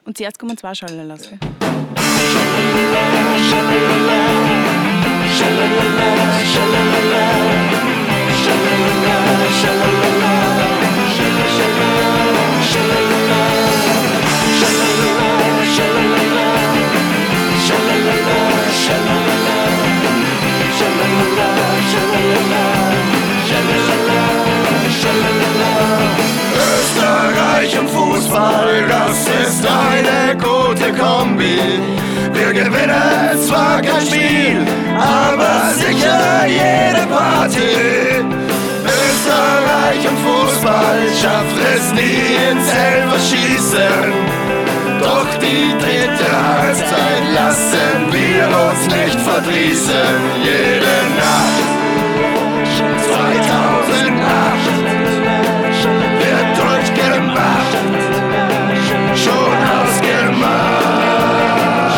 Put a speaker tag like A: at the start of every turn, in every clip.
A: Und zuerst kommen 2 Schalalas. Okay?
B: Österreich und Fußball, das ist eine gute Kombi. Wir gewinnen zwar kein Spiel, aber sicher jede Party. Österreich und Fußball schafft es nie ins Elferschießen. Doch die dritte Halbzeit lassen wir uns nicht verdrießen. Jede Nacht 2008 wird durchgemacht, schon ausgemacht.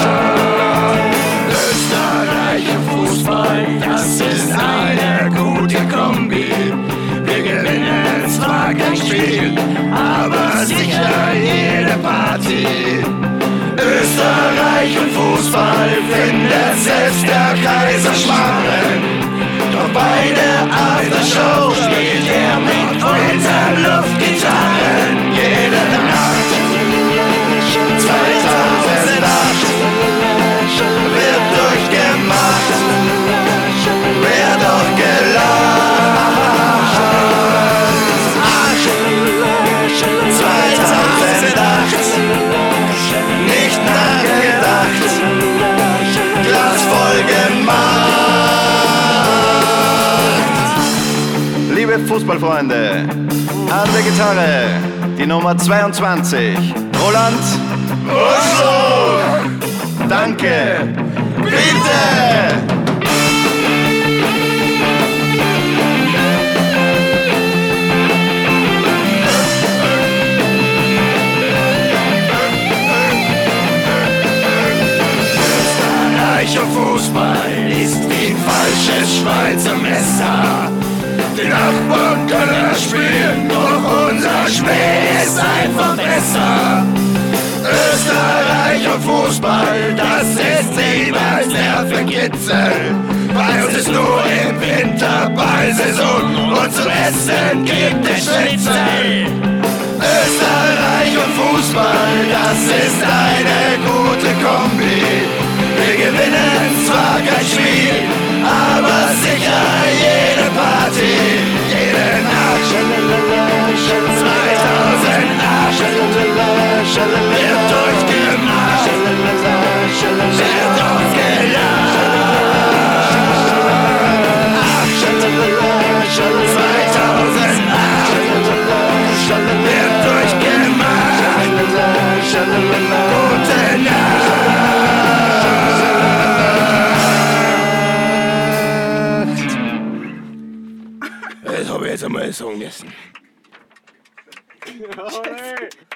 B: Österreich und Fußball, das ist eine gute Kombi. Wir gewinnen zwar kein Spiel, aber sicher jede Party. Österreich und Fußball findet selbst der Kaiser Schmarrn. Doch bei der Aftershow spielt er mit unseren Luftgitarren jede Nacht. 2008 wird durchgemacht, wird doch gelacht. 2008 nicht nachgedacht, Glas voll gemacht.
C: Liebe Fußballfreunde, an der Gitarre die Nummer 22, Roland
B: Oslo!
C: Danke, bitte!
B: Österreich und Fußball ist wie ein falsches Schweizer Messer. Die Nachbarn können spielen, doch unser Schmäh ist einfach besser. Österreich und Fußball, das ist niemals der Kitzel. Bei uns ist nur im Winter Ballsaison und zum Essen gibt es Schnitzel. Österreich und Fußball, das ist eine gute Kombi. Wir gewinnen zwar kein Spiel, aber sicher jede Party, jede Nacht. 2008 wird durchgemacht, wird doch gelacht. 2008 wird durchgemacht, gute Nacht. Das habe ich jetzt einmal sagen müssen.